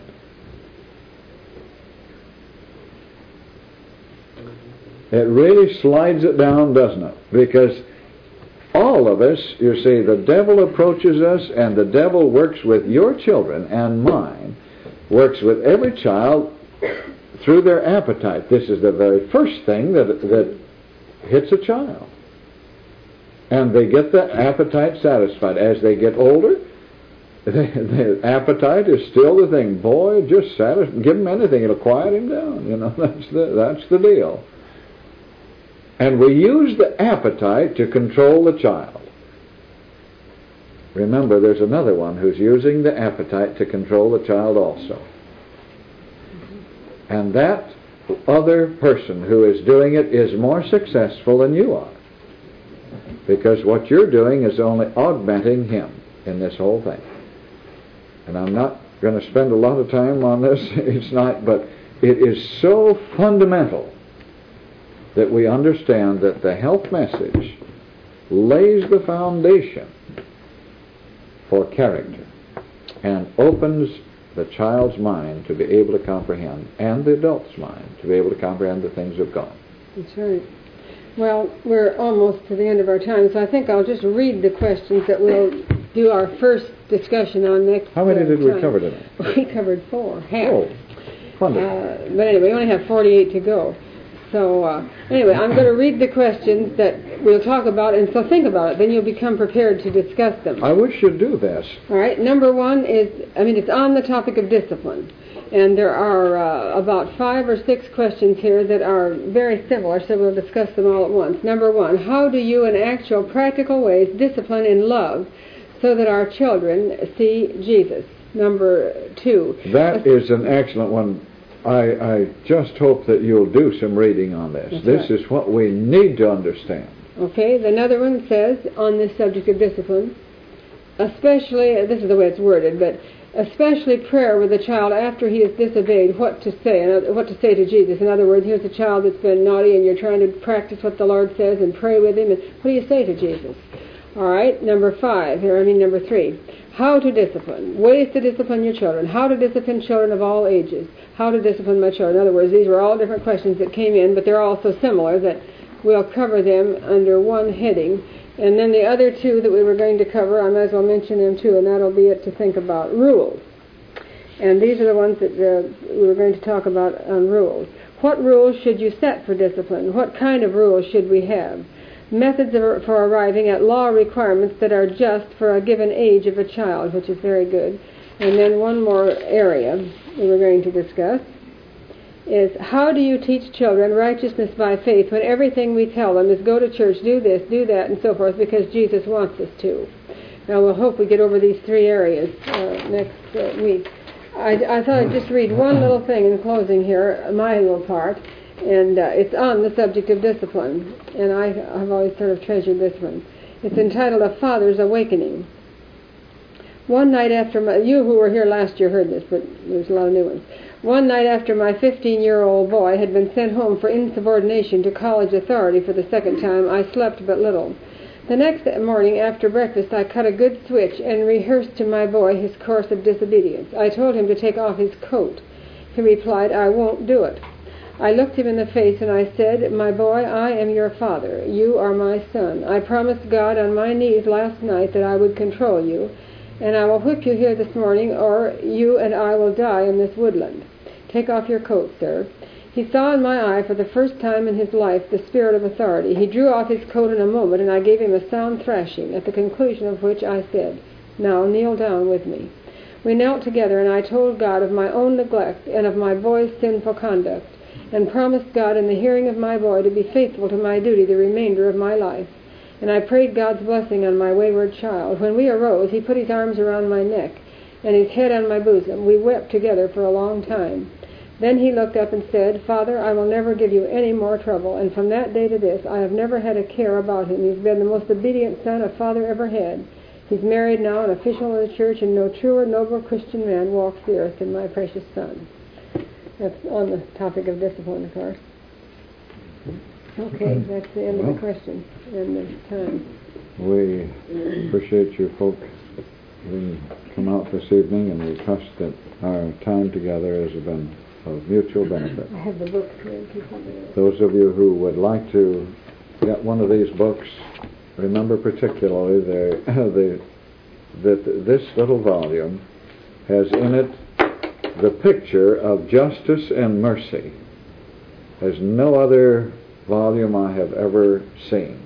It really slides it down, doesn't it? Because all of us, the devil approaches us, and the devil works with your children and mine, works with every child through their appetite. This is the very first thing that hits a child. And they get the appetite satisfied. As they get older, the appetite is still the thing. Boy, just give him anything, it'll quiet him down. That's the deal. And we use the appetite to control the child. Remember, there's another one who's using the appetite to control the child also. And that other person who is doing it is more successful than you are. Because what you're doing is only augmenting him in this whole thing. And I'm not going to spend a lot of time on this. It's not, but it is so fundamental that we understand that the health message lays the foundation for character and opens the child's mind to be able to comprehend, and the adult's mind to be able to comprehend the things of God. That's right. Well, we're almost to the end of our time, so I think I'll just read the questions that we'll do our first discussion on next How many did time. we cover today? We covered 4, half. Oh, wonderful. But anyway, we only have 48 to go. So anyway, I'm going to read the questions that we'll talk about, and so think about it. Then you'll become prepared to discuss them. I wish you'd do this. All right. Number 1 is, it's on the topic of discipline. And there are about 5 or 6 questions here that are very similar, so we'll discuss them all at once. Number 1, how do you, in actual practical ways, discipline in love so that our children see Jesus? Number 2. That is an excellent one. I just hope that you'll do some reading on this. That's this right. is what we need to understand. Okay, another one says, on this subject of discipline, especially, this is the way it's worded, but especially prayer with a child after he has disobeyed, what to say to Jesus. In other words, here's a child that's been naughty and you're trying to practice what the Lord says and pray with him, and what do you say to Jesus? All right, number 3. How to discipline. Ways to discipline your children. How to discipline children of all ages. How to discipline my children. In other words, these were all different questions that came in, but they're all so similar that we'll cover them under one heading. And then the other 2 that we were going to cover, I might as well mention them too, and that'll be it to think about. Rules. And these are the ones that we were going to talk about on rules. What rules should you set for discipline? What kind of rules should we have? Methods for arriving at law requirements that are just for a given age of a child, which is very good. And then one more area that we're going to discuss is, how do you teach children righteousness by faith when everything we tell them is go to church, do this, do that, and so forth, because Jesus wants us to? Now, we'll hope we get over these 3 areas next week. I thought I'd just read one little thing in closing here, my little part, and it's on the subject of discipline, and I've always sort of treasured this one. It's entitled A Father's Awakening. One night after you who were here last year heard this, but there's a lot of new ones. One night after my 15-year-old boy had been sent home for insubordination to college authority for the second time, I slept but little. The next morning after breakfast, I cut a good switch and rehearsed to my boy his course of disobedience. I told him to take off his coat. He replied, I won't do it. I looked him in the face and I said, my boy, I am your father. You are my son. I promised God on my knees last night that I would control you, and I will whip you here this morning, or you and I will die in this woodland. Take off your coat, sir. He saw in my eye for the first time in his life the spirit of authority. He drew off his coat in a moment, and I gave him a sound thrashing, at the conclusion of which I said, now kneel down with me. We knelt together, and I told God of my own neglect and of my boy's sinful conduct, and promised God in the hearing of my boy to be faithful to my duty the remainder of my life. And I prayed God's blessing on my wayward child. When we arose, he put his arms around my neck and his head on my bosom. We wept together for a long time. Then he looked up and said, Father, I will never give you any more trouble. And from that day to this, I have never had a care about him. He's been the most obedient son a father ever had. He's married now, an official of the church, and no truer, noble Christian man walks the earth than my precious son. That's on the topic of discipline, of course. Okay, that's the end of the question and the time. We appreciate you folk having come out this evening, and we trust that our time together has been of mutual benefit. I have the book here. Those of you who would like to get one of these books, remember particularly that this little volume has in it the picture of justice and mercy as no other volume I have ever seen.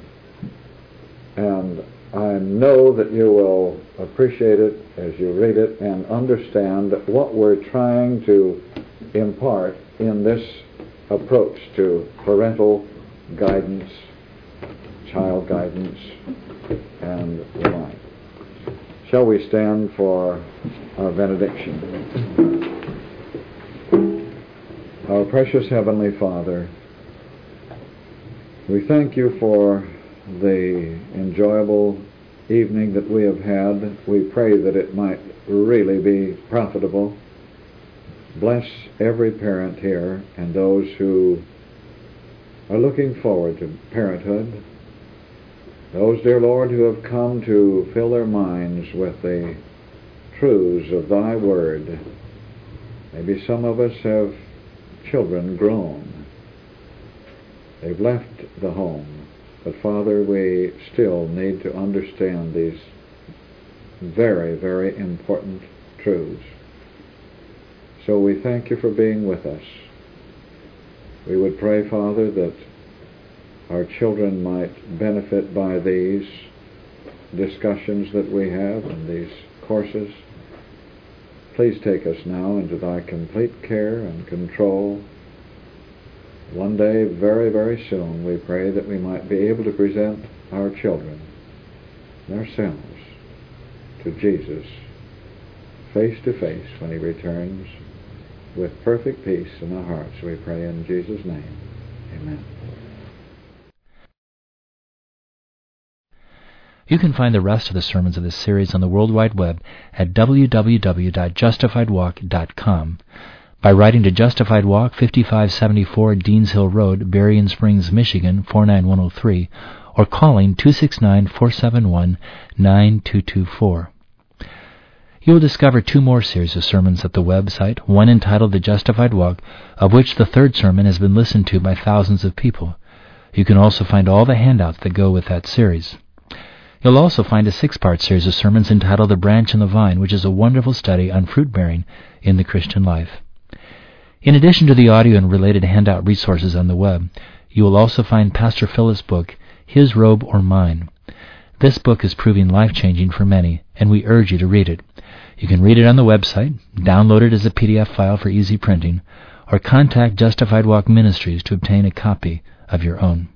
And I know that you will appreciate it as you read it and understand what we're trying to impart in this approach to parental guidance, child guidance, and the like. Shall we stand for our benediction? Our precious Heavenly Father, we thank you for the enjoyable evening that we have had. We pray that it might really be profitable. Bless every parent here and those who are looking forward to parenthood. Those, dear Lord, who have come to fill their minds with the truths of thy word. Maybe some of us have children grown. They've left the home. But Father, we still need to understand these very, very important truths. So we thank you for being with us. We would pray, Father, that our children might benefit by these discussions that we have and these courses. Please take us now into thy complete care and control. One day, very, very soon, we pray that we might be able to present our children, ourselves, to Jesus, face to face when he returns, with perfect peace in our hearts. We pray in Jesus' name. Amen. You can find the rest of the sermons of this series on the World Wide Web at www.justifiedwalk.com. By writing to Justified Walk, 5574 Deans Hill Road, Berrien Springs, Michigan, 49103, or calling 269-471-9224. You will discover 2 more series of sermons at the website, one entitled The Justified Walk, of which the 3rd sermon has been listened to by thousands of people. You can also find all the handouts that go with that series. You'll also find a 6-part series of sermons entitled The Branch and the Vine, which is a wonderful study on fruit-bearing in the Christian life. In addition to the audio and related handout resources on the web, you will also find Pastor Philip's book, His Robe or Mine. This book is proving life-changing for many, and we urge you to read it. You can read it on the website, download it as a PDF file for easy printing, or contact Justified Walk Ministries to obtain a copy of your own.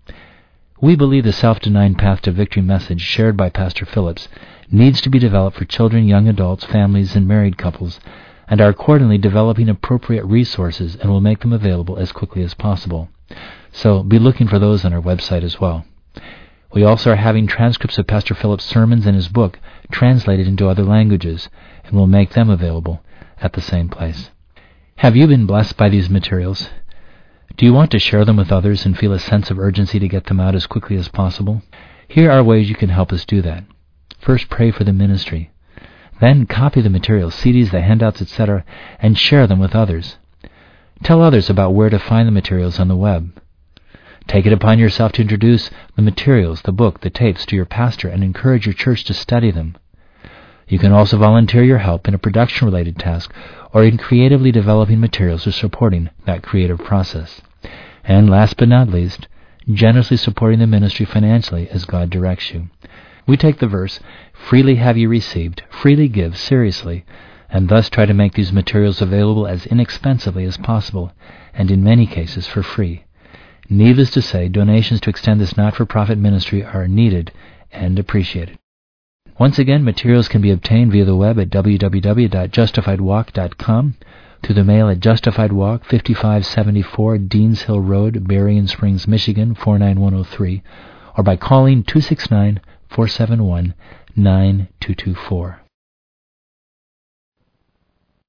We believe the Self-Denying Path to Victory message shared by Pastor Phillips needs to be developed for children, young adults, families, and married couples, and are accordingly developing appropriate resources and will make them available as quickly as possible. So be looking for those on our website as well. We also are having transcripts of Pastor Phillips' sermons and his book translated into other languages, and will make them available at the same place. Have you been blessed by these materials? Do you want to share them with others and feel a sense of urgency to get them out as quickly as possible? Here are ways you can help us do that. First, pray for the ministry. Then copy the materials, CDs, the handouts, etc., and share them with others. Tell others about where to find the materials on the web. Take it upon yourself to introduce the materials, the book, the tapes to your pastor and encourage your church to study them. You can also volunteer your help in a production-related task or in creatively developing materials or supporting that creative process. And last but not least, generously supporting the ministry financially as God directs you. We take the verse, freely have you received, freely give, seriously, and thus try to make these materials available as inexpensively as possible, and in many cases for free. Needless to say, donations to extend this not-for-profit ministry are needed and appreciated. Once again, materials can be obtained via the web at www.justifiedwalk.com, through the mail at Justified Walk, 5574 Deans Hill Road, Berrien Springs, Michigan, 49103, or by calling 269-471-9224.